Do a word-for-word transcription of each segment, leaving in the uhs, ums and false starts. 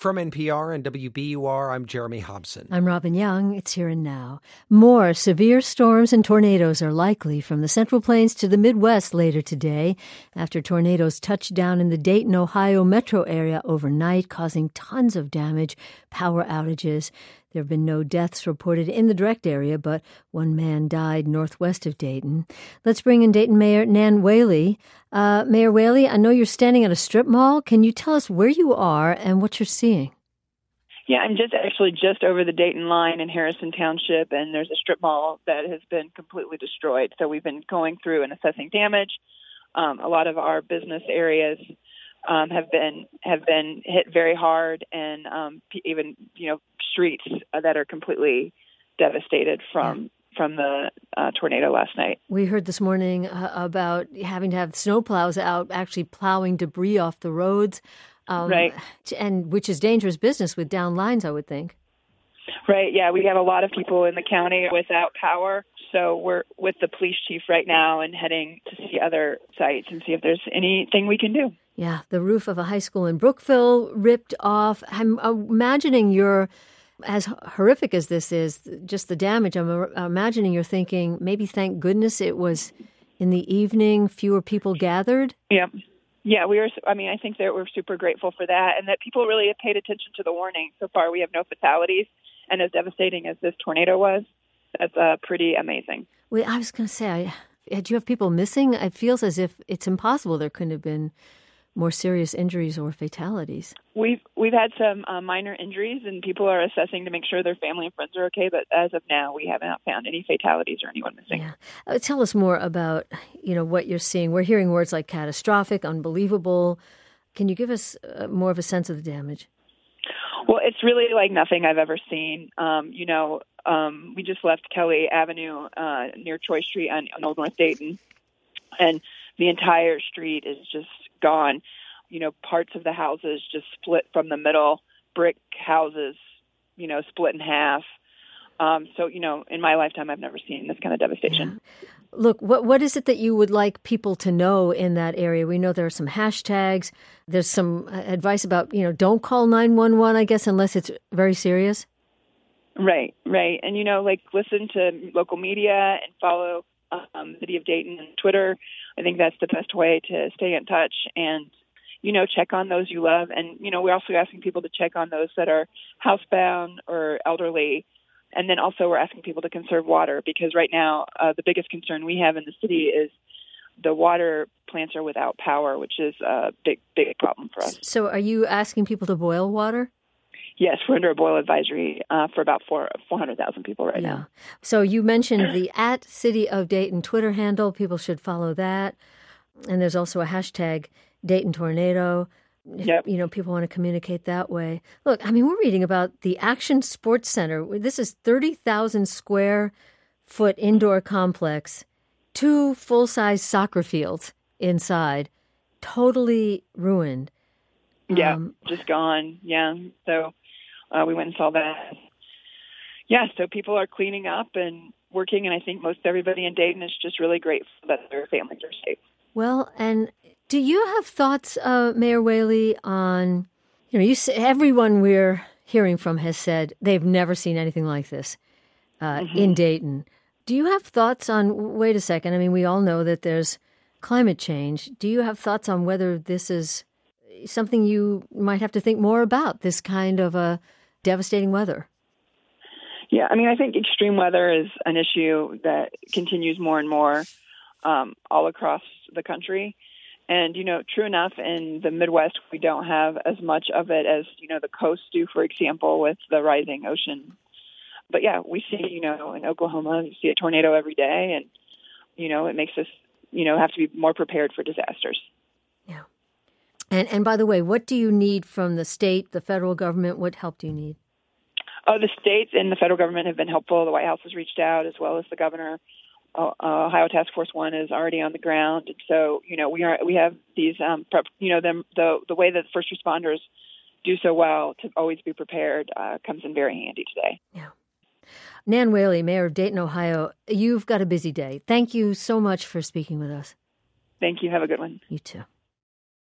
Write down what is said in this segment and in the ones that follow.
From N P R and W B U R, I'm Jeremy Hobson. I'm Robin Young. It's Here and Now. More severe storms and tornadoes are likely from the Central Plains to the Midwest later today after tornadoes touched down in the Dayton, Ohio metro area overnight, causing tons of damage, power outages. There have been no deaths reported in the direct area, but one man died northwest of Dayton. Let's bring in Dayton Mayor Nan Whaley. Uh, Mayor Whaley, I know you're standing at a strip mall. Can you tell us where you are and what you're seeing? Yeah, I'm just actually just over the Dayton line in Harrison Township, and there's a strip mall that has been completely destroyed. So we've been going through and assessing damage. Um, a lot of our business areas um, have been have been hit very hard, and um, even you know streets that are completely devastated from. from the uh, tornado last night. We heard this morning uh, about having to have snowplows out, actually plowing debris off the roads, um, right? And which is dangerous business with down lines, I would think. Right. Yeah, we have a lot of people in the county without power, so we're with the police chief right now and heading to see other sites and see if there's anything we can do. Yeah, the roof of a high school in Brookville ripped off. I'm imagining you're. As horrific as this is, just the damage, I'm imagining you're thinking, maybe thank goodness it was in the evening, fewer people gathered. Yeah. Yeah, we were, I mean, I think that we're super grateful for that and that people really have paid attention to the warning. So far, we have no fatalities. And as devastating as this tornado was, that's uh, pretty amazing. Well, I was going to say, I, do you have people missing? It feels as if it's impossible there couldn't have been more serious injuries or fatalities. We've we've had some uh, minor injuries, and people are assessing to make sure their family and friends are okay. But as of now, we haven't found any fatalities or anyone missing. Yeah. Uh, tell us more about you know what you're seeing. We're hearing words like catastrophic, unbelievable. Can you give us uh, more of a sense of the damage? Well, it's really like nothing I've ever seen. Um, you know, um, we just left Kelly Avenue uh, near Troy Street on, on Old North Dayton, and the entire street is just gone. You know, parts of the houses just split from the middle, brick houses, you know, split in half. Um, so, you know, in my lifetime, I've never seen this kind of devastation. Yeah. Look, what what is it that you would like people to know in that area? We know there are some hashtags. There's some advice about, you know, don't call nine one one, I guess, unless it's very serious. Right, right. And, you know, like listen to local media and follow um, the City of Dayton and Twitter. I think that's the best way to stay in touch and, you know, check on those you love. And, you know, we're also asking people to check on those that are housebound or elderly. And then also we're asking people to conserve water because right now uh, the biggest concern we have in the city is the water plants are without power, which is a big, big problem for us. So are you asking people to boil water? Yes, we're under a boil advisory uh, for about four four hundred thousand people right yeah. now. So you mentioned the at City of Dayton Twitter handle. People should follow that. And there's also a hashtag Dayton Tornado. If, yep. you know, people want to communicate that way. Look, I mean, we're reading about the Action Sports Center. This is thirty thousand square foot indoor complex, two full-size soccer fields inside, totally ruined. Yeah, um, just gone. Yeah, so uh, we went and saw that. Yeah, so people are cleaning up and working, and I think most everybody in Dayton is just really grateful that their families are safe. Well, and do you have thoughts, uh, Mayor Whaley, on, you know, you say, everyone we're hearing from has said they've never seen anything like this uh, mm-hmm. in Dayton. Do you have thoughts on, wait a second, I mean, we all know that there's climate change. Do you have thoughts on whether this is something you might have to think more about, this kind of a devastating weather? Yeah, I mean, I think extreme weather is an issue that continues more and more um, all across the country. And, you know, true enough, in the Midwest, we don't have as much of it as, you know, the coasts do, for example, with the rising ocean. But, yeah, we see, you know, in Oklahoma, you see a tornado every day. And, you know, it makes us, you know, have to be more prepared for disasters. Yeah. And, and by the way, what do you need from the state, the federal government? What help do you need? Oh, the states and the federal government have been helpful. The White House has reached out, as well as the governor. Uh, Ohio Task Force One is already on the ground, and so you know we are we have these um, prep, you know the the the way that first responders do so well to always be prepared uh, comes in very handy today. Yeah. Nan Whaley, Mayor of Dayton, Ohio, you've got a busy day. Thank you so much for speaking with us. Thank you. Have a good one. You too.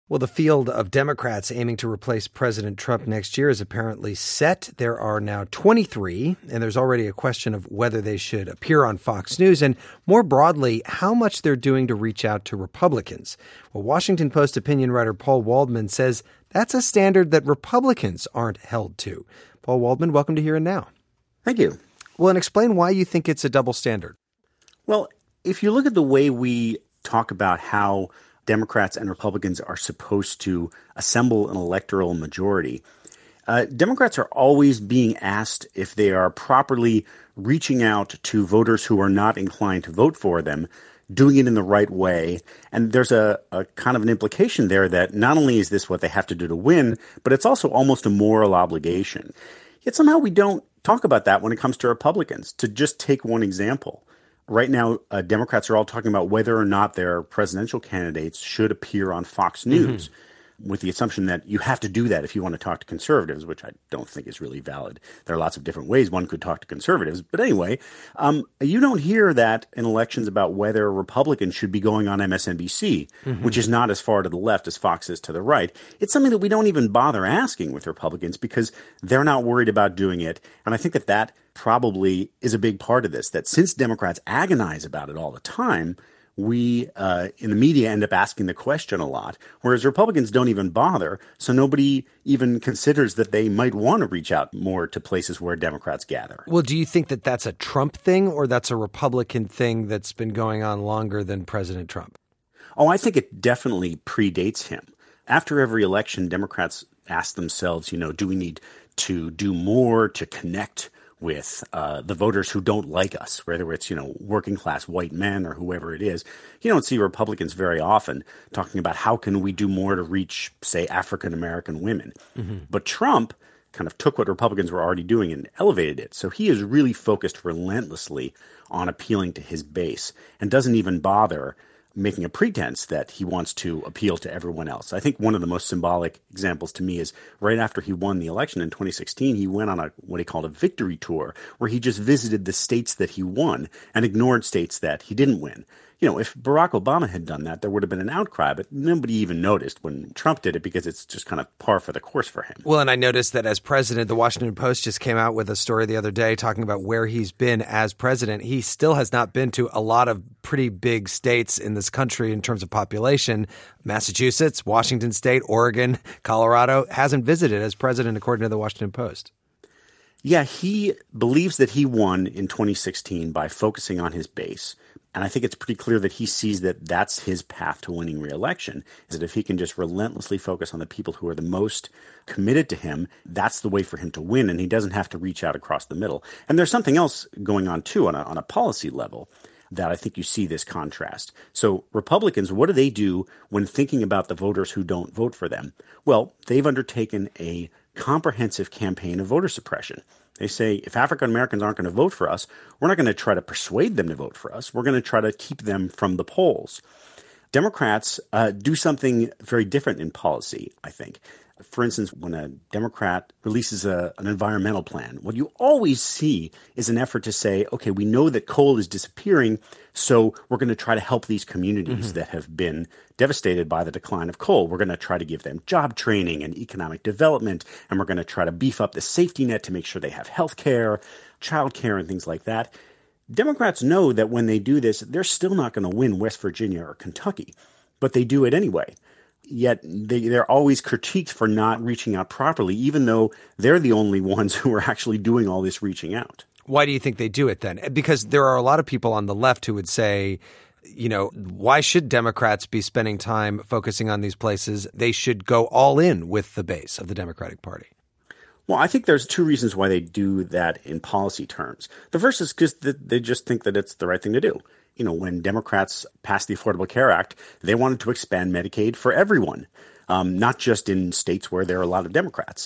Well, the field of Democrats aiming to replace President Trump next year is apparently set. There are now twenty-three, and there's already a question of whether they should appear on Fox News, and more broadly, how much they're doing to reach out to Republicans. Well, Washington Post opinion writer Paul Waldman says that's a standard that Republicans aren't held to. Paul Waldman, welcome to Here and Now. Thank you. Well, and explain why you think it's a double standard. Well, if you look at the way we talk about how Democrats and Republicans are supposed to assemble an electoral majority, uh, Democrats are always being asked if they are properly reaching out to voters who are not inclined to vote for them, doing it in the right way. And there's a, a kind of an implication there that not only is this what they have to do to win, but it's also almost a moral obligation. Yet somehow we don't talk about that when it comes to Republicans. To just take one example. Right now, uh, Democrats are all talking about whether or not their presidential candidates should appear on Fox News, mm-hmm. with the assumption that you have to do that if you want to talk to conservatives, which I don't think is really valid. There are lots of different ways one could talk to conservatives. But anyway, um, you don't hear that in elections about whether Republicans should be going on M S N B C, mm-hmm. which is not as far to the left as Fox is to the right. It's something that we don't even bother asking with Republicans because they're not worried about doing it. And I think that that probably is a big part of this, that since Democrats agonize about it all the time, we uh, in the media end up asking the question a lot, whereas Republicans don't even bother. So nobody even considers that they might want to reach out more to places where Democrats gather. Well, do you think that that's a Trump thing or that's a Republican thing that's been going on longer than President Trump? Oh, I think it definitely predates him. After every election, Democrats ask themselves, you know, do we need to do more to connect with uh, the voters who don't like us, whether it's, you know, working class white men or whoever it is. You don't see Republicans very often talking about how can we do more to reach, say, African American women. Mm-hmm. But Trump kind of took what Republicans were already doing and elevated it. So he is really focused relentlessly on appealing to his base and doesn't even bother making a pretense that he wants to appeal to everyone else. I think one of the most symbolic examples to me is right after he won the election in twenty sixteen, he went on a what he called a victory tour where he just visited the states that he won and ignored states that he didn't win. You know, if Barack Obama had done that, there would have been an outcry, but nobody even noticed when Trump did it because it's just kind of par for the course for him. Well, and I noticed that as president, the Washington Post just came out with a story the other day talking about where he's been as president. He still has not been to a lot of pretty big states in this country in terms of population. Massachusetts, Washington State, Oregon, Colorado, hasn't visited as president, according to the Washington Post. Yeah, he believes that he won in twenty sixteen by focusing on his base. And I think it's pretty clear that he sees that that's his path to winning re-election, is that if he can just relentlessly focus on the people who are the most committed to him, that's the way for him to win, and he doesn't have to reach out across the middle. And there's something else going on, too, on a, on a policy level that I think you see this contrast. So Republicans, what do they do when thinking about the voters who don't vote for them? Well, they've undertaken a comprehensive campaign of voter suppression. They say, if African Americans aren't going to vote for us, we're not going to try to persuade them to vote for us. We're going to try to keep them from the polls. Democrats uh, do something very different in policy, I think. For instance, when a Democrat releases a, an environmental plan, what you always see is an effort to say, okay, we know that coal is disappearing, so we're going to try to help these communities mm-hmm. that have been devastated by the decline of coal. We're going to try to give them job training and economic development, and we're going to try to beef up the safety net to make sure they have health care, child care, and things like that. Democrats know that when they do this, they're still not going to win West Virginia or Kentucky, but they do it anyway. Yet they, they're always critiqued for not reaching out properly, even though they're the only ones who are actually doing all this reaching out. Why do you think they do it then? Because there are a lot of people on the left who would say, you know, why should Democrats be spending time focusing on these places? They should go all in with the base of the Democratic Party. Well, I think there's two reasons why they do that in policy terms. The first is because they just think that it's the right thing to do. You know, when Democrats passed the Affordable Care Act, they wanted to expand Medicaid for everyone, um, not just in states where there are a lot of Democrats.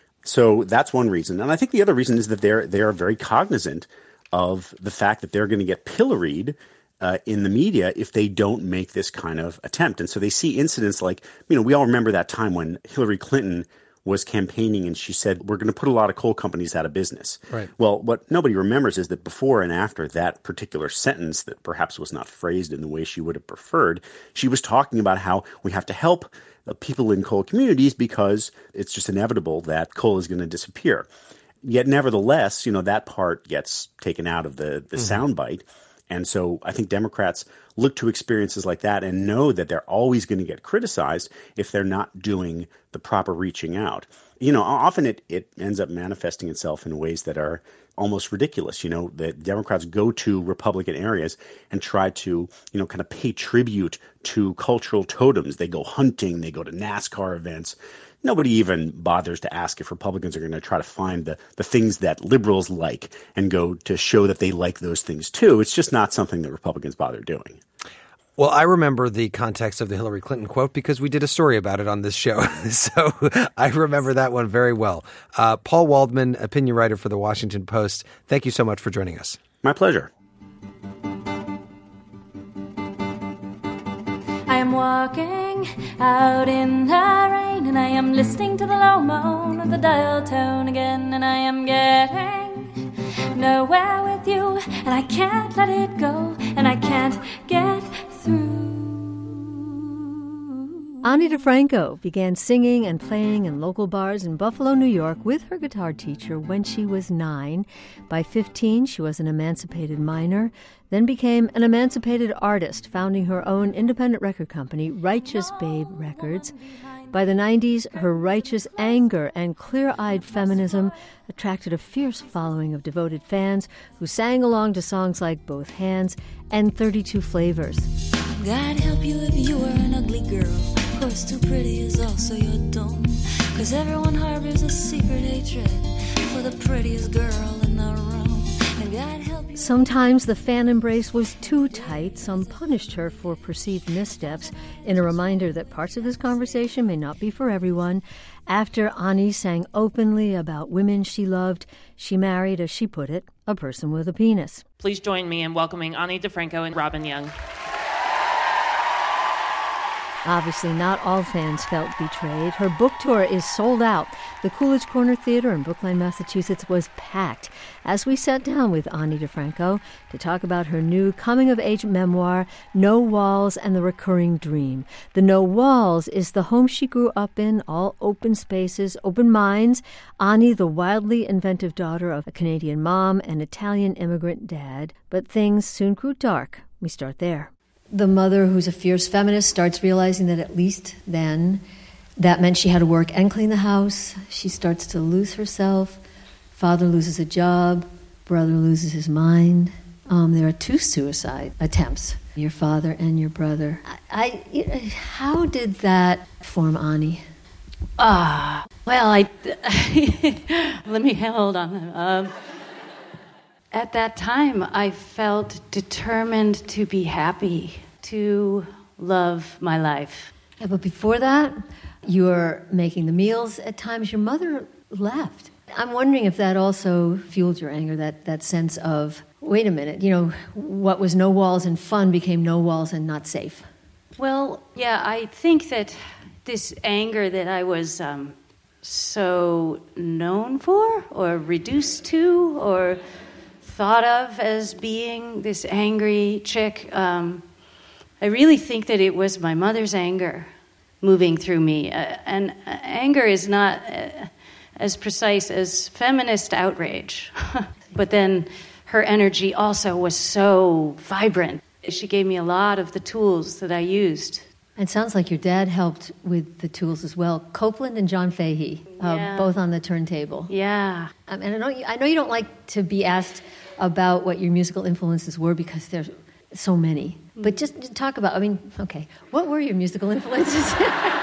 So that's one reason. And I think the other reason is that they're they are very cognizant of the fact that they're going to get pilloried uh, in the media if they don't make this kind of attempt. And so they see incidents like, you know, we all remember that time when Hillary Clinton was campaigning and she said, we're going to put a lot of coal companies out of business. Right. Well, what nobody remembers is that before and after that particular sentence that perhaps was not phrased in the way she would have preferred, she was talking about how we have to help people in coal communities because it's just inevitable that coal is going to disappear. Yet nevertheless, you know, that part gets taken out of the, the mm-hmm. soundbite. And so I think Democrats look to experiences like that and know that they're always going to get criticized if they're not doing the proper reaching out. You know, often it, it ends up manifesting itself in ways that are almost ridiculous. You know, the Democrats go to Republican areas and try to, you know, kind of pay tribute to cultural totems. They go hunting, they go to NASCAR events. Nobody even bothers to ask if Republicans are going to try to find the, the things that liberals like and go to show that they like those things too. It's just not something that Republicans bother doing. Well, I remember the context of the Hillary Clinton quote because we did a story about it on this show. So I remember that one very well. Uh, Paul Waldman, opinion writer for The Washington Post, thank you so much for joining us. My pleasure. I am walking out in the rain, and I am listening to the low moan of the dial tone again, and I am getting nowhere with you, and I can't let it go, and I can't get through. Ani DiFranco began singing and playing in local bars in Buffalo, New York with her guitar teacher when she was nine. By fifteen, she was an emancipated minor, then became an emancipated artist, founding her own independent record company, Righteous Babe Records. By the nineties, her righteous anger and clear-eyed feminism attracted a fierce following of devoted fans who sang along to songs like Both Hands and thirty-two Flavors. God help you if you are an ugly girl. Of course, too pretty is also your doom. Cause everyone harbors a secret hatred for the prettiest girl in the room. And God help you. Sometimes the fan embrace was too tight. Some punished her for perceived missteps in a reminder that parts of this conversation may not be for everyone. After Ani sang openly about women she loved, she married, as she put it, a person with a penis. Please join me in welcoming Ani DiFranco and Robin Young. Obviously, not all fans felt betrayed. Her book tour is sold out. The Coolidge Corner Theater in Brookline, Massachusetts was packed as we sat down with Ani DiFranco to talk about her new coming-of-age memoir, No Walls and the Recurring Dream. The No Walls is the home she grew up in, all open spaces, open minds. Ani, the wildly inventive daughter of a Canadian mom and Italian immigrant dad. But things soon grew dark. We start there. The mother, who's a fierce feminist, starts realizing that at least then that meant she had to work and clean the house. She starts to lose herself. Father loses a job. Brother loses his mind. Um, there are two suicide attempts, your father and your brother. I, I, how did that form Ani? Ah, well, I... let me hold on. Um, At that time, I felt determined to be happy, to love my life. Yeah, but before that, you were making the meals at times. Your mother left. I'm wondering if that also fueled your anger, that, that sense of, wait a minute, you know, what was no walls and fun became no walls and not safe. Well, yeah, I think that this anger that I was um, so known for or reduced to or thought of as being this angry chick, um, I really think that it was my mother's anger moving through me. Uh, and uh, anger is not uh, as precise as feminist outrage. But then her energy also was so vibrant. She gave me a lot of the tools that I used. It sounds like your dad helped with the tools as well. Copeland and John Fahey, uh, Yeah. both on the turntable. Yeah. Um, and I know, you, I know you don't like to be asked about what your musical influences were because there's so many. But just, just talk about, I mean, okay, what were your musical influences?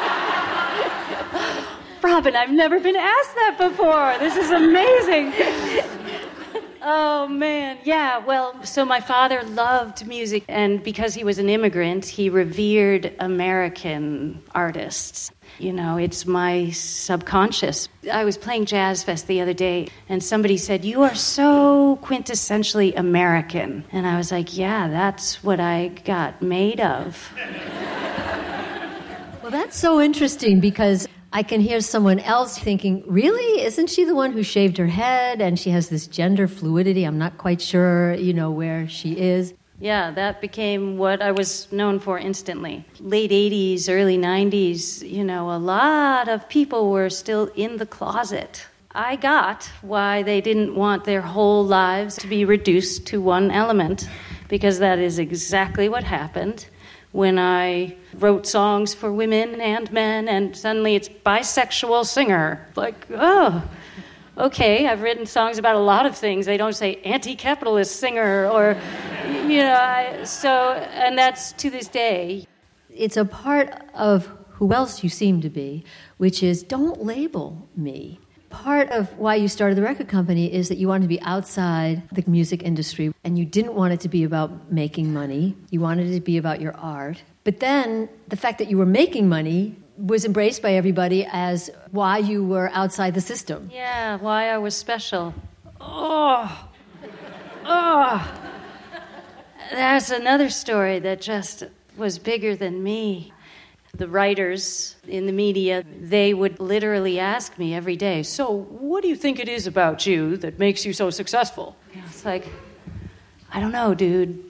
Robin, I've never been asked that before. This is amazing. Oh, man. Yeah, well, so my father loved music, and because he was an immigrant, he revered American artists. You know, it's my subconscious. I was playing Jazz Fest the other day, and somebody said, "You are so quintessentially American." And I was like, yeah, that's what I got made of. Well, that's so interesting because I can hear someone else thinking, really? Isn't she the one who shaved her head and she has this gender fluidity? I'm not quite sure, you know, where she is. Yeah, that became what I was known for instantly. Late eighties, early nineties, you know, a lot of people were still in the closet. I got why they didn't want their whole lives to be reduced to one element, because that is exactly what happened when I wrote songs for women and men, and suddenly it's bisexual singer. Like, oh, okay, I've written songs about a lot of things. They don't say anti-capitalist singer or, you know, I, so, and that's to this day. It's a part of who else you seem to be, which is don't label me. Part of why you started the record company is that you wanted to be outside the music industry, and you didn't want it to be about making money. You wanted it to be about your art. But then the fact that you were making money was embraced by everybody as why you were outside the system. Yeah, why I was special. Oh, oh. That's another story that just was bigger than me. The writers in the media, they would literally ask me every day, so what do you think it is about you that makes you so successful? And it's like, I don't know, dude.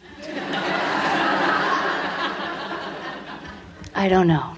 I don't know.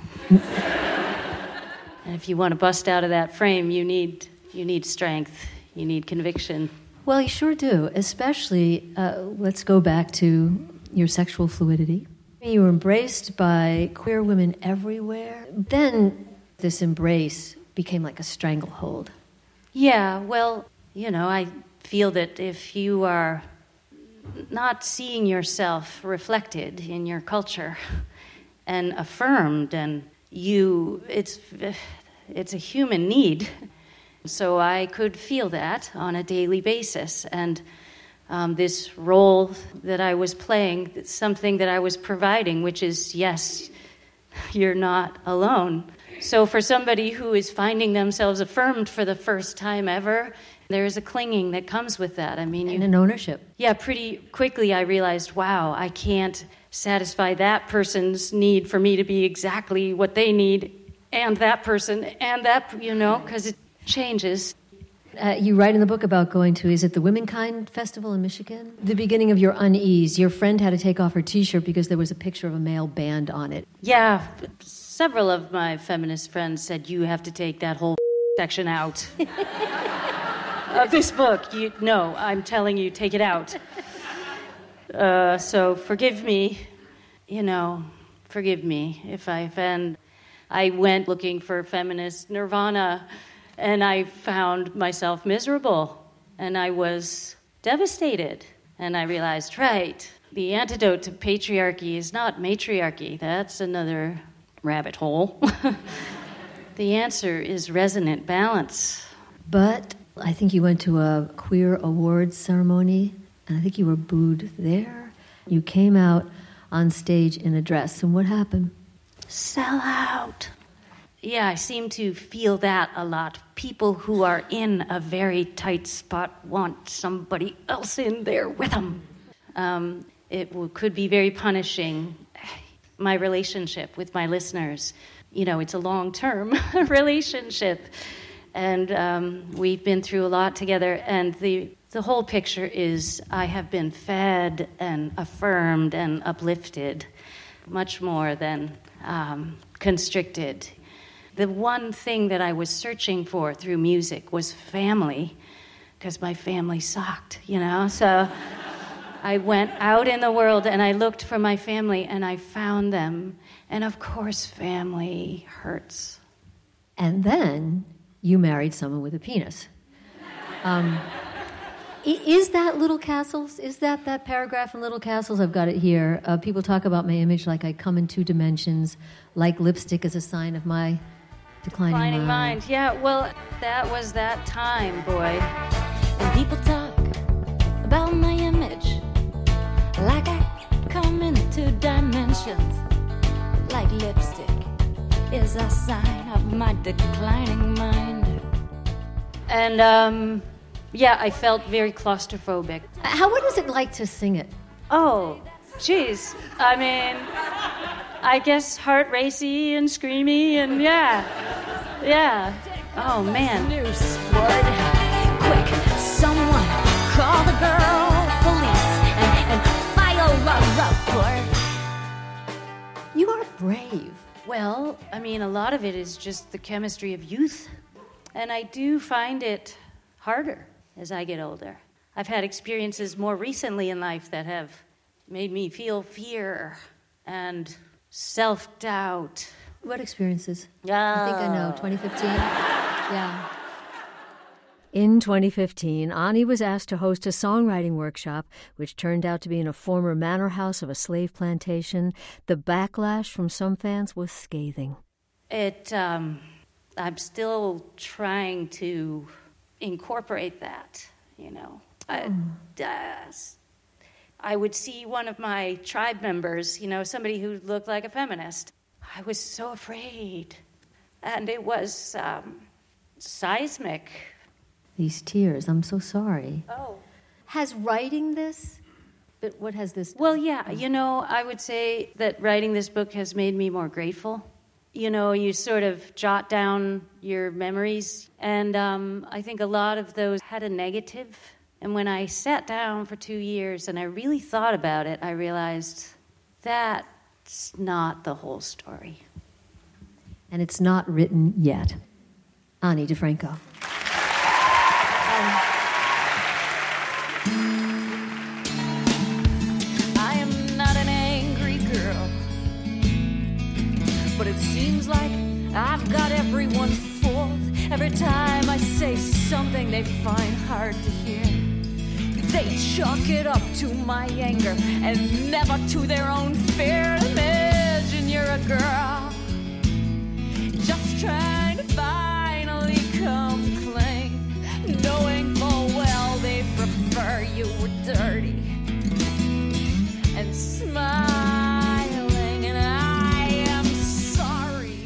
And if you want to bust out of that frame, you need you need strength, you need conviction. Well, you sure do, especially, uh, let's go back to your sexual fluidity. You were embraced by queer women everywhere. Then this embrace became like a stranglehold. Yeah, well, you know, I feel that if you are not seeing yourself reflected in your culture and affirmed, and you, it's, it's a human need. So I could feel that on a daily basis. And Um, this role that I was playing, something that I was providing, which is, yes, you're not alone. So for somebody who is finding themselves affirmed for the first time ever, there is a clinging that comes with that. I mean, and you, an ownership. Yeah, pretty quickly I realized, wow, I can't satisfy that person's need for me to be exactly what they need, and that person, and that, you know, because it changes. Uh, you write in the book about going to, is it the Womenkind Festival in Michigan? The beginning of your unease. Your friend had to take off her T-shirt because there was a picture of a male band on it. Yeah, several of my feminist friends said, you have to take that whole section out of this book. You, no, I'm telling you, take it out. Uh, so forgive me, you know, forgive me if I offend. I went looking for feminist nirvana, and I found myself miserable, and I was devastated. And I realized, right, the antidote to patriarchy is not matriarchy. That's another rabbit hole. The answer is resonant balance. But I think you went to a queer awards ceremony, and I think you were booed there. You came out on stage in a dress, and what happened? Sell out. Yeah, I seem to feel that a lot. People who are in a very tight spot want somebody else in there with them. Um, it w- could be very punishing. My relationship with my listeners, you know, it's a long-term relationship. And um, we've been through a lot together. And the, the whole picture is I have been fed and affirmed and uplifted much more than um, constricted. The one thing that I was searching for through music was family, because my family sucked, you know? So I went out in the world and I looked for my family and I found them. And of course, family hurts. And then you married someone with a penis. Um, is that Little Castles? Is that that paragraph in Little Castles? I've got it here. Uh, people talk about my image like I come in two dimensions, like lipstick is a sign of my declining, declining mind. mind. Yeah, well, that was that time, boy. When people talk about my image, like I come in two dimensions, like lipstick is a sign of my declining mind. And, um, yeah, I felt very claustrophobic. How, what is it like to sing it? Oh, geez. I mean, I guess heart racy and screamy and yeah. Yeah. Oh, man. Noose wood. Quick, someone call the girl police and, and file a Well, I mean, a lot of it is just the chemistry of youth. And I do find it harder as I get older. I've had experiences more recently in life that have made me feel fear and self-doubt. What experiences? Oh. I think I know. twenty fifteen? Yeah. In twenty fifteen, Ani was asked to host a songwriting workshop, which turned out to be in a former manor house of a slave plantation. The backlash from some fans was scathing. It, um, I'm still trying to incorporate that, you know. I, uh, I would see one of my tribe members, you know, somebody who looked like a feminist. I was so afraid. And it was um, seismic. These tears, I'm so sorry. Oh. Has writing this, but what has this done? Well, yeah, you know, I would say that writing this book has made me more grateful. You know, you sort of jot down your memories, and um, I think a lot of those had a negative. And when I sat down for two years and I really thought about it, I realized that's not the whole story. And it's not written yet. Ani DiFranco. I am not an angry girl, but it seems like I've got everyone fooled. Every time I say something they find hard to hear, they chalk it up to my anger and never to their own fear. Imagine you're a girl just trying to finally come clean, knowing full well they prefer you were dirty and smiling, and I am sorry.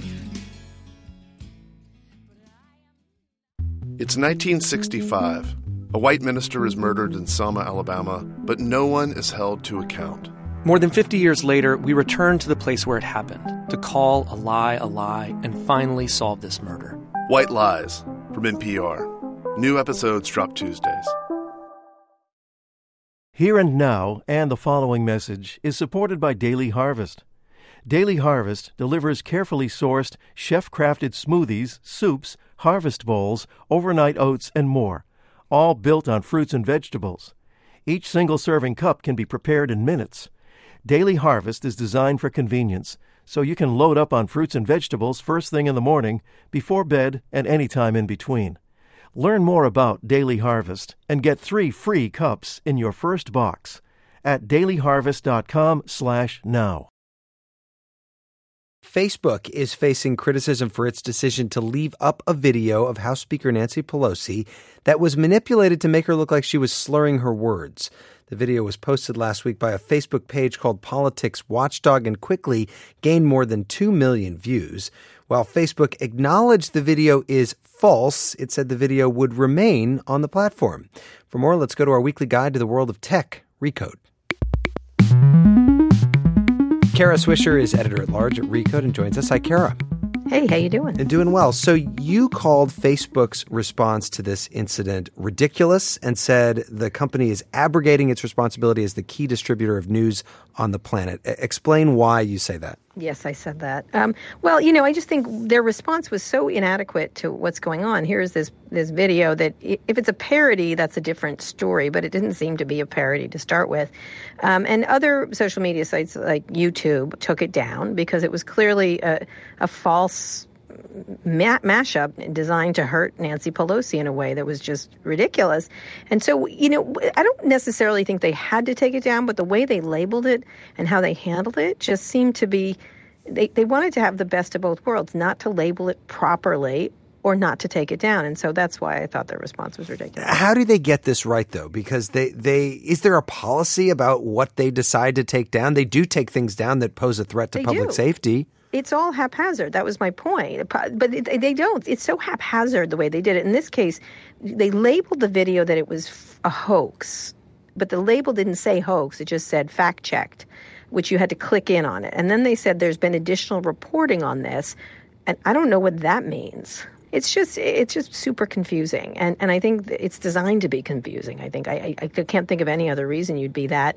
It's nineteen sixty-five. A white minister is murdered in Selma, Alabama, but no one is held to account. More than fifty years later, we return to the place where it happened to call a lie a lie and finally solve this murder. White Lies from N P R. New episodes drop Tuesdays. Here and Now and the following message is supported by Daily Harvest. Daily Harvest delivers carefully sourced, chef-crafted smoothies, soups, harvest bowls, overnight oats, and more, all built on fruits and vegetables. Each single-serving cup can be prepared in minutes. Daily Harvest is designed for convenience, so you can load up on fruits and vegetables first thing in the morning, before bed, and any time in between. Learn more about Daily Harvest and get three free cups in your first box at dailyharvest.com slash now. Facebook is facing criticism for its decision to leave up a video of House Speaker Nancy Pelosi that was manipulated to make her look like she was slurring her words. The video was posted last week by a Facebook page called Politics Watchdog and quickly gained more than two million views. While Facebook acknowledged the video is false, it said the video would remain on the platform. For more, let's go to our weekly guide to the world of tech, Recode. Kara Swisher is editor-at-large at Recode and joins us. Hi, Kara. Hey, how you doing? And doing well. So you called Facebook's response to this incident ridiculous and said the company is abrogating its responsibility as the key distributor of news on the planet. Explain why you say that. Yes, I said that. Um, well, you know, I just think their response was so inadequate to what's going on. Here's this this video that if it's a parody, that's a different story, but it didn't seem to be a parody to start with. Um, and other social media sites like YouTube took it down because it was clearly a, a false ma- mashup designed to hurt Nancy Pelosi in a way that was just ridiculous. And so, you know, I don't necessarily think they had to take it down, but the way they labeled it and how they handled it just seemed to be, they, they wanted to have the best of both worlds, not to label it properly or not to take it down. And so that's why I thought their response was ridiculous. How do they get this right, though? Because they, they is there a policy about what they decide to take down? They do take things down that pose a threat to They public do. safety. It's all haphazard. That was my point. But it, they don't. It's so haphazard the way they did it. In this case, they labeled the video that it was a hoax, but the label didn't say hoax. It just said fact-checked, which you had to click in on it. And then they said there's been additional reporting on this, and I don't know what that means. It's just it's just super confusing, and and I think it's designed to be confusing. I think I, I I can't think of any other reason you'd be that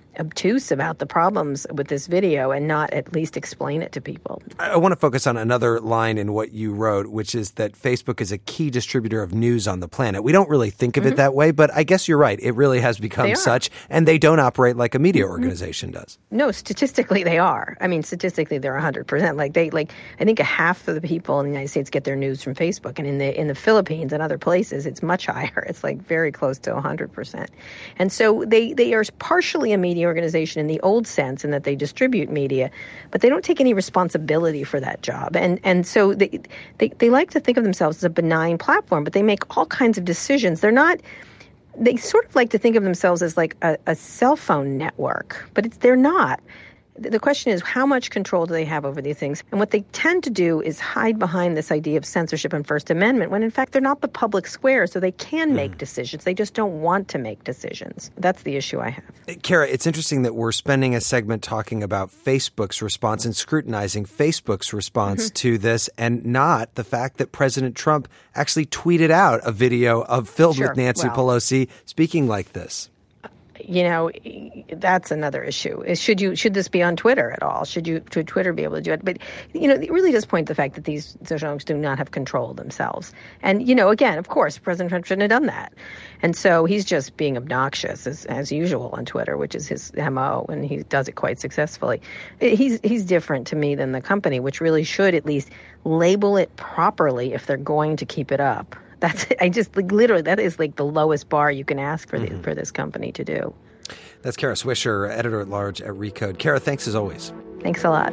obtuse about the problems with this video and not at least explain it to people. I want to focus on another line in what you wrote, which is that Facebook is a key distributor of news on the planet. We don't really think of mm-hmm. it that way, but I guess you're right. It really has become such, and they don't operate like a media organization does. No, statistically they are. I mean, statistically they're one hundred percent. Like they, like I think a half of the people in the United States get their news from Facebook, and in the in the Philippines and other places it's much higher. It's like very close to one hundred percent. And so they they are partially a media organization in the old sense in that they distribute media, but they don't take any responsibility for that job. And and so they, they they like to think of themselves as a benign platform, but they make all kinds of decisions. They're not, they sort of like to think of themselves as like a, a cell phone network, but it's they're not. The question is, how much control do they have over these things? And what they tend to do is hide behind this idea of censorship and First Amendment, when in fact they're not the public square, so they can make mm. decisions. They just don't want to make decisions. That's the issue I have. Kara, it's interesting that we're spending a segment talking about Facebook's response and scrutinizing Facebook's response mm-hmm. to this, and not the fact that President Trump actually tweeted out a video of filled sure. with Nancy well, Pelosi speaking like this. You know, that's another issue. Is should you should this be on Twitter at all? Should you should Twitter be able to do it? But you know, it really does point to the fact that these social networks do not have control themselves. And you know, again, of course, President Trump shouldn't have done that. And so he's just being obnoxious as as usual on Twitter, which is his M O, and he does it quite successfully. He's he's different to me than the company, which really should at least label it properly if they're going to keep it up. That's I just like literally that is like the lowest bar you can ask for the, mm-hmm. for this company to do. That's Kara Swisher, editor at large at Recode. Kara, thanks as always. Thanks a lot.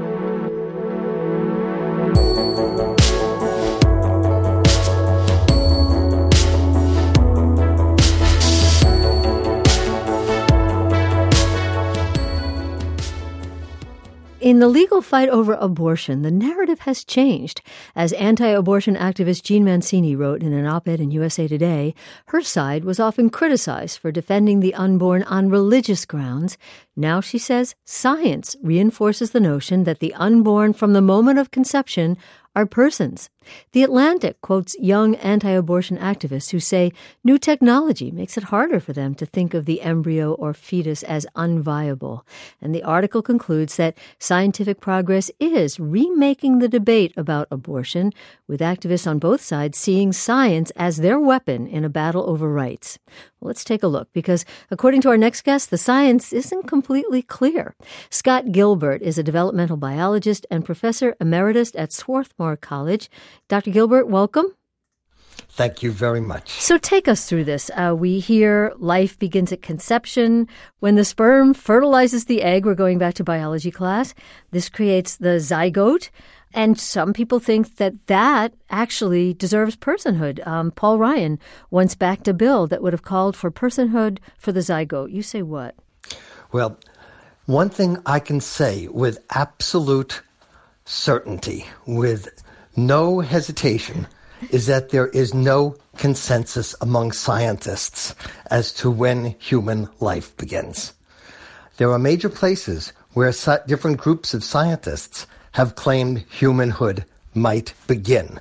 In the legal fight over abortion, the narrative has changed. As anti-abortion activist Jean Mancini wrote in an op-ed in U S A Today, her side was often criticized for defending the unborn on religious grounds. Now, she says, science reinforces the notion that the unborn from the moment of conception are persons. The Atlantic quotes young anti-abortion activists who say new technology makes it harder for them to think of the embryo or fetus as unviable. And the article concludes that scientific progress is remaking the debate about abortion, with activists on both sides seeing science as their weapon in a battle over rights. Well, let's take a look, because according to our next guest, the science isn't completely clear. Scott Gilbert is a developmental biologist and professor emeritus at Swarthmore College. Doctor Gilbert, welcome. Thank you very much. So take us through this. Uh, we hear life begins at conception. When the sperm fertilizes the egg, we're going back to biology class, this creates the zygote. And some people think that that actually deserves personhood. Um, Paul Ryan once backed a bill that would have called for personhood for the zygote. You say what? Well, one thing I can say with absolute certainty, with no hesitation, is that there is no consensus among scientists as to when human life begins. There are major places where different groups of scientists have claimed humanhood might begin.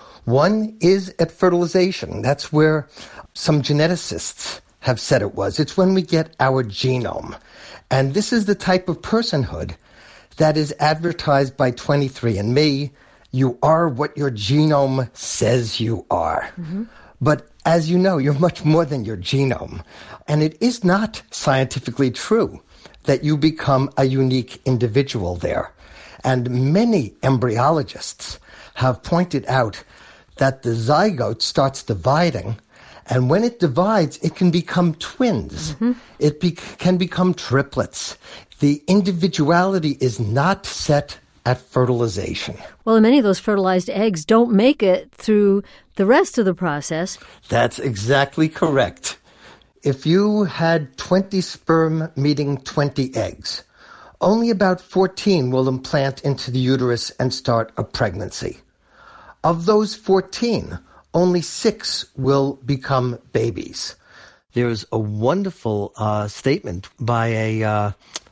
One is at fertilization. That's where some geneticists have said it was. It's when we get our genome. And this is the type of personhood that is advertised by twenty-three and me. You are what your genome says you are. Mm-hmm. But as you know, you're much more than your genome. And it is not scientifically true that you become a unique individual there. And many embryologists have pointed out that the zygote starts dividing, and when it divides, it can become twins. Mm-hmm. It be- can become triplets. The individuality is not set at fertilization. Well, many of those fertilized eggs don't make it through the rest of the process. That's exactly correct. If you had twenty sperm meeting twenty eggs, only about fourteen will implant into the uterus and start a pregnancy. Of those fourteen, only six will become babies. There's a wonderful uh, statement by a uh,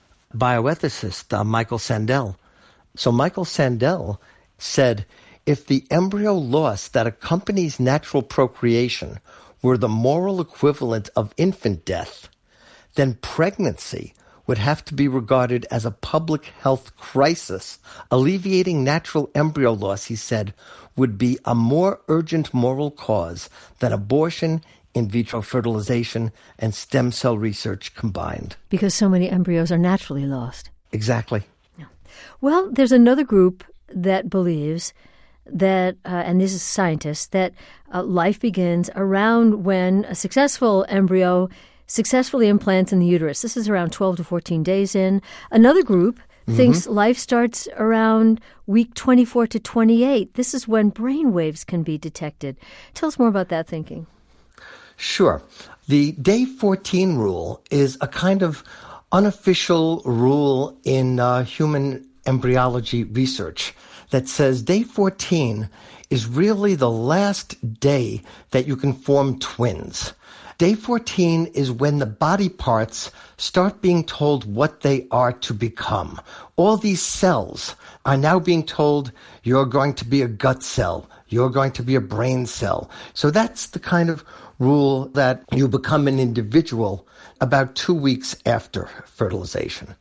bioethicist, uh, Michael Sandel. So Michael Sandel said, if the embryo loss that accompanies natural procreation were the moral equivalent of infant death, then pregnancy would have to be regarded as a public health crisis. Alleviating natural embryo loss, he said, would be a more urgent moral cause than abortion, in vitro fertilization, and stem cell research combined. Because so many embryos are naturally lost. Exactly. Yeah. Well, there's another group that believes that, uh, and this is scientists, that uh, life begins around when a successful embryo successfully implants in the uterus. This is around twelve to fourteen days in. Another group mm-hmm. thinks life starts around week twenty-four to twenty-eight. This is when brain waves can be detected. Tell us more about that thinking. Sure. The day fourteen rule is a kind of unofficial rule in uh, human embryology research that says day fourteen is really the last day that you can form twins. Day fourteen is when the body parts start being told what they are to become. All these cells are now being told you're going to be a gut cell, you're going to be a brain cell. So that's the kind of rule that you become an individual about two weeks after fertilization.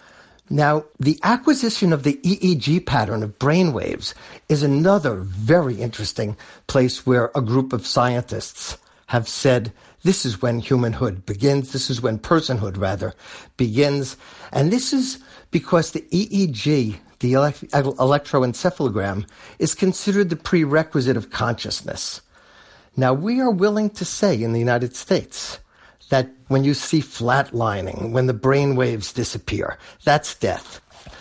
Now, the acquisition of the E E G pattern of brain waves is another very interesting place where a group of scientists have said this is when humanhood begins, this is when personhood, rather, begins. And this is because the E E G, the elect- electroencephalogram, is considered the prerequisite of consciousness. Now, we are willing to say in the United States that when you see flatlining, when the brain waves disappear, that's death.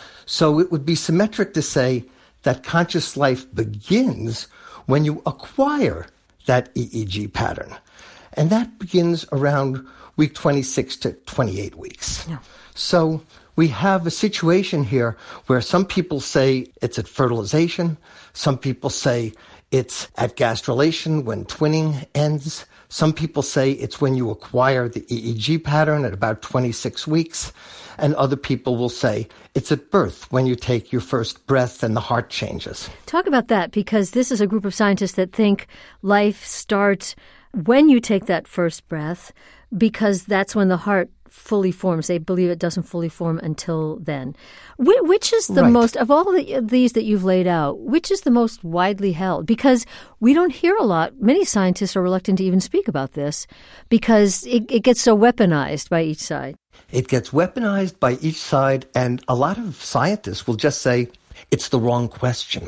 So it would be symmetric to say that conscious life begins when you acquire that E E G pattern. And that begins around week twenty-six to twenty-eight weeks. Yeah. So we have a situation here where some people say it's at fertilization, some people say it's at gastrulation when twinning ends, some people say it's when you acquire the E E G pattern at about twenty-six weeks, and other people will say it's at birth when you take your first breath and the heart changes. Talk about that, because this is a group of scientists that think life starts when you take that first breath, because that's when the heart fully forms. They believe it doesn't fully form until then. Wh- which is the right. most, of all the, these that you've laid out, which is the most widely held? Because we don't hear a lot. Many scientists are reluctant to even speak about this because it, it gets so weaponized by each side. It gets weaponized by each side, and a lot of scientists will just say it's the wrong question.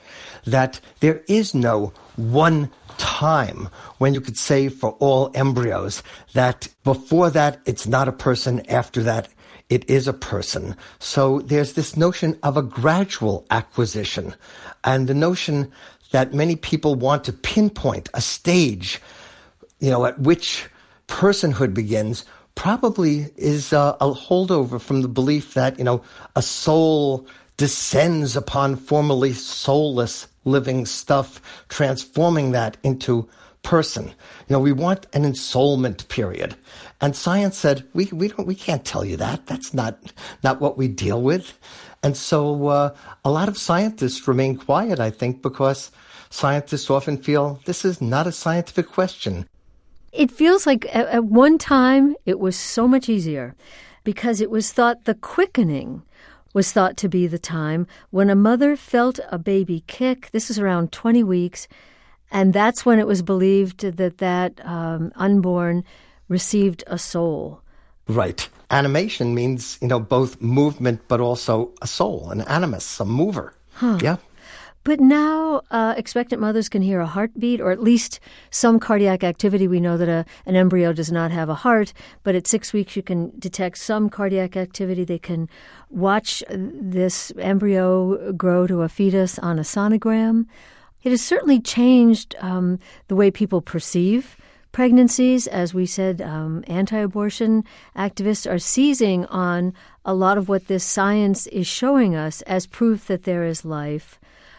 That there is no one time when you could say for all embryos that before that it's not a person, after that it is a person. So there's this notion of a gradual acquisition, and the notion that many people want to pinpoint a stage, you know, at which personhood begins, probably is uh, a holdover from the belief that, you know, a soul descends upon formerly soulless living stuff, transforming that into person. You know, we want an ensoulment period. And science said, we we don't we can't tell you that. That's not not what we deal with. And so uh, a lot of scientists remain quiet, I think, because scientists often feel this is not a scientific question. It feels like at, at one time it was so much easier because it was thought the quickening was thought to be the time when a mother felt a baby kick. This is around twenty weeks, and that's when it was believed that that um, unborn received a soul. Right. Animation means, you know, both movement but also a soul, an animus, a mover. Huh. Yeah. But now uh, expectant mothers can hear a heartbeat, or at least some cardiac activity. We know that a, an embryo does not have a heart, but at six weeks you can detect some cardiac activity. They can watch this embryo grow to a fetus on a sonogram. It has certainly changed um, the way people perceive pregnancies. As we said, um, anti-abortion activists are seizing on a lot of what this science is showing us as proof that there is life.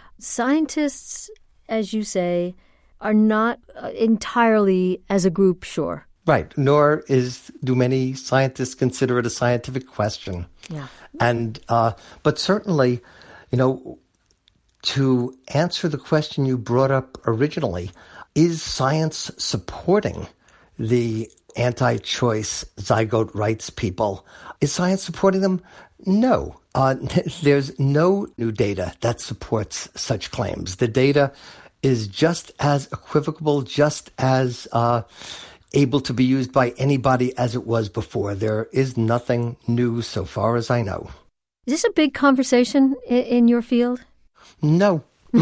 Scientists, as you say, are not entirely, as a group, sure. Right. Nor is do many scientists consider it a scientific question. Yeah. And uh, but certainly, you know, to answer the question you brought up originally, is science supporting the anti-choice zygote rights people. Is science supporting them? No. Uh, there's no new data that supports such claims. The data is just as equivocal, just as uh, able to be used by anybody as it was before. There is nothing new so far as I know. Is this a big conversation in, in your field? No.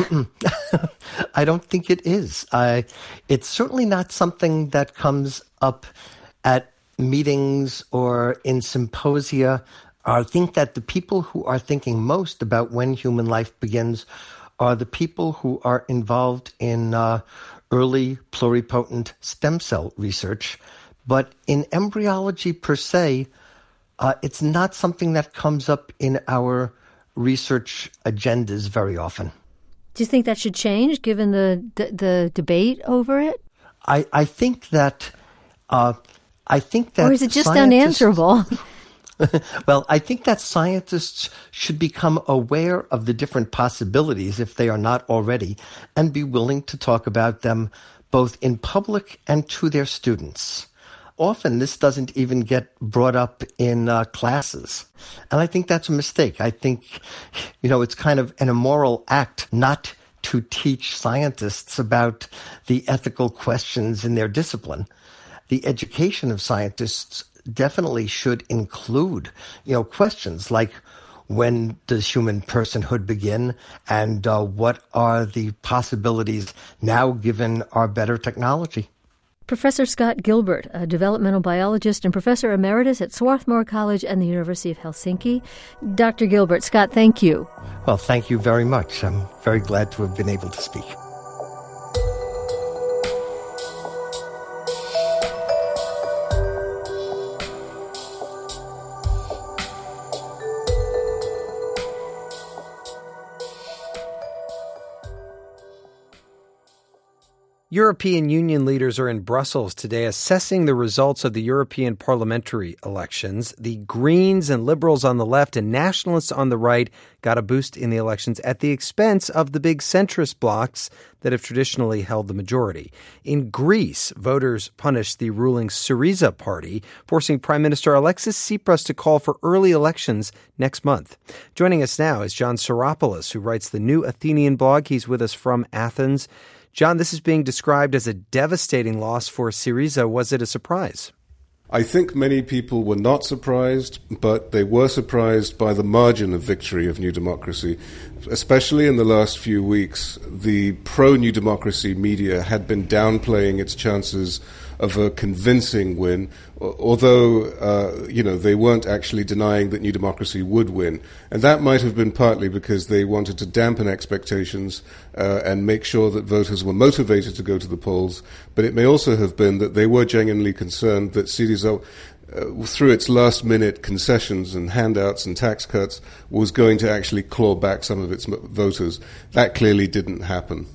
I don't think it is. I, it's certainly not something that comes up at meetings or in symposia. I think that the people who are thinking most about when human life begins are the people who are involved in uh, early pluripotent stem cell research. But in embryology per se, uh, it's not something that comes up in our research agendas very often. Do you think that should change given the the, the debate over it? I, I think that uh, I think that or is it just unanswerable? Well, I think that scientists should become aware of the different possibilities, if they are not already, and be willing to talk about them both in public and to their students. Often this doesn't even get brought up in uh, classes. And I think that's a mistake. I think, you know, it's kind of an immoral act not to teach scientists about the ethical questions in their discipline. The education of scientists definitely should include, you know, questions like, when does human personhood begin, and uh, what are the possibilities now given our better technology? Professor Scott Gilbert, a developmental biologist and professor emeritus at Swarthmore College and the University of Helsinki. Doctor Gilbert, Scott, thank you. Well, thank you very much. I'm very glad to have been able to speak. European Union leaders are in Brussels today assessing the results of the European parliamentary elections. The Greens and Liberals on the left and Nationalists on the right got a boost in the elections at the expense of the big centrist blocs that have traditionally held the majority. In Greece, voters punished the ruling Syriza party, forcing Prime Minister Alexis Tsipras to call for early elections next month. Joining us now is John Psaropoulos, who writes the New Athenian blog. He's with us from Athens. John, this is being described as a devastating loss for Syriza. Was it a surprise? I think many people were not surprised, but they were surprised by the margin of victory of New Democracy. Especially in the last few weeks, the pro-New Democracy media had been downplaying its chances of a convincing win, although, uh, you know, they weren't actually denying that New Democracy would win. And that might have been partly because they wanted to dampen expectations uh, and make sure that voters were motivated to go to the polls. But it may also have been that they were genuinely concerned that Syriza, uh, through its last-minute concessions and handouts and tax cuts, was going to actually claw back some of its voters. That clearly didn't happen.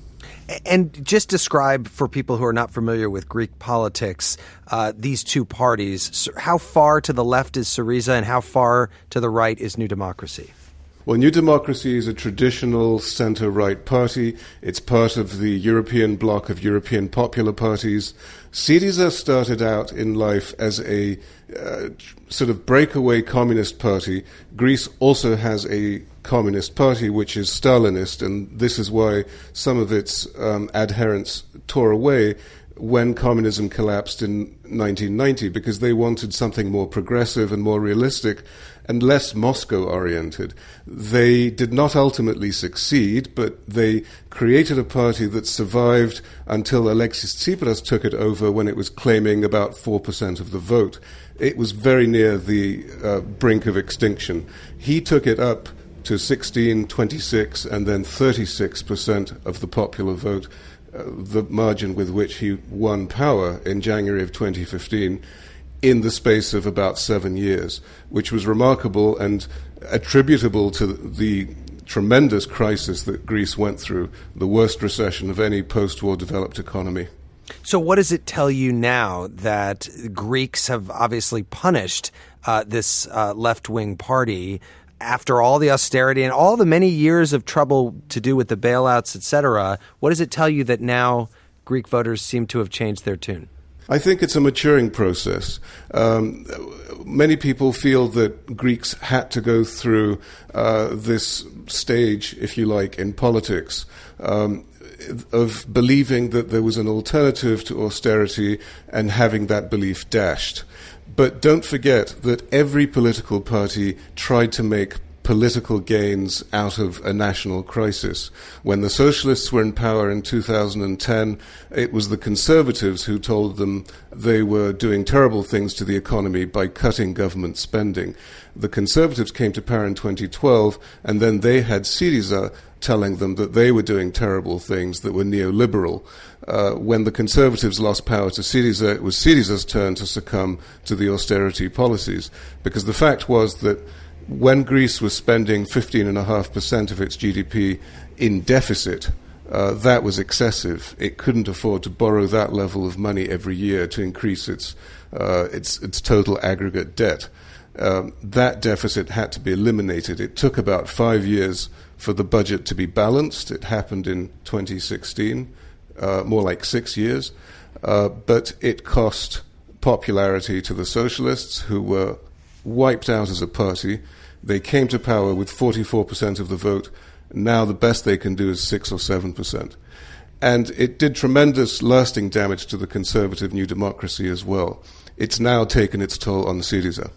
And just describe for people who are not familiar with Greek politics, uh, these two parties. How far to the left is Syriza and how far to the right is New Democracy? Well, New Democracy is a traditional center-right party. It's part of the European bloc of European popular parties. Syriza started out in life as a uh, sort of breakaway communist party. Greece also has a communist party which is Stalinist, and this is why some of its um, adherents tore away when communism collapsed in nineteen ninety, because they wanted something more progressive and more realistic and less Moscow-oriented. They did not ultimately succeed, but they created a party that survived until Alexis Tsipras took it over when it was claiming about four percent of the vote. It was very near the uh, brink of extinction. He took it up to sixteen, twenty-six, and then thirty-six percent of the popular vote, uh, the margin with which he won power in January of twenty fifteen, in the space of about seven years, which was remarkable and attributable to the tremendous crisis that Greece went through, the worst recession of any post-war developed economy. So what does it tell you now that Greeks have obviously punished uh, this uh, left-wing party after all the austerity and all the many years of trouble to do with the bailouts, et cetera? What does it tell you that now Greek voters seem to have changed their tune? I think it's a maturing process. Um, many people feel that Greeks had to go through uh, this stage, if you like, in politics, um, of believing that there was an alternative to austerity and having that belief dashed. But don't forget that every political party tried to make political gains out of a national crisis. When the socialists were in power in two thousand ten, it was the conservatives who told them they were doing terrible things to the economy by cutting government spending. The conservatives came to power in twenty twelve, and then they had Syriza telling them that they were doing terrible things that were neoliberal. Uh, when the Conservatives lost power to Syriza, it was Syriza's turn to succumb to the austerity policies. Because the fact was that when Greece was spending fifteen point five percent of its G D P in deficit, uh, that was excessive. It couldn't afford to borrow that level of money every year to increase its uh, its, its total aggregate debt. Um, that deficit had to be eliminated. It took about five years for the budget to be balanced. It happened in twenty sixteen, uh, more like six years. Uh, but it cost popularity to the socialists, who were wiped out as a party. They came to power with forty-four percent of the vote. Now the best they can do is six or seven percent. And it did tremendous lasting damage to the conservative New Democracy as well. It's now taken its toll on Syriza.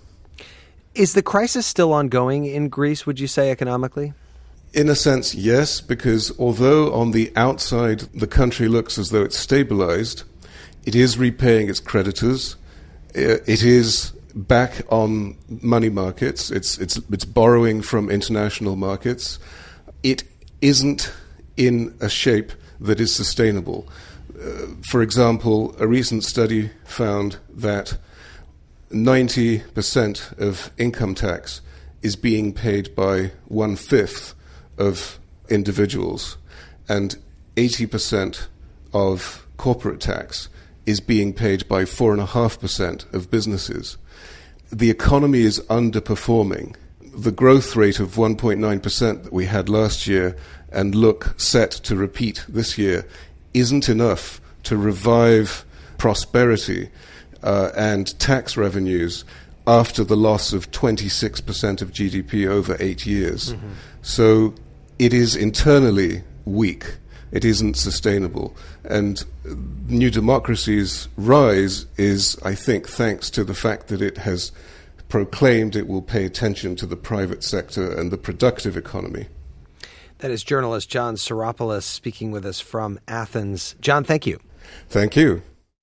Is the crisis still ongoing in Greece, would you say, economically? In a sense, yes, because although on the outside the country looks as though it's stabilized, it is repaying its creditors. It is back on money markets. It's it's it's borrowing from international markets. It isn't in a shape that is sustainable. Uh, for example, a recent study found that ninety percent of income tax is being paid by one-fifth of individuals, and eighty percent of corporate tax is being paid by four point five percent of businesses. The economy is underperforming. The growth rate of one point nine percent that we had last year and look set to repeat this year isn't enough to revive prosperity uh, and tax revenues after the loss of twenty-six percent of G D P over eight years. Mm-hmm. So it is internally weak. It isn't sustainable. And New Democracy's rise is, I think, thanks to the fact that it has proclaimed it will pay attention to the private sector and the productive economy. That is journalist John Psaropoulos speaking with us from Athens. John, thank you. Thank you.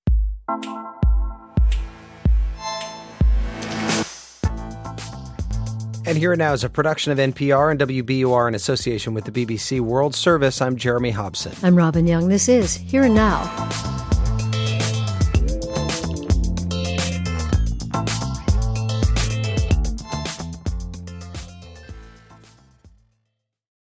And Here and Now is a production of N P R and W B U R in association with the B B C World Service. I'm Jeremy Hobson. I'm Robin Young. This is Here and Now.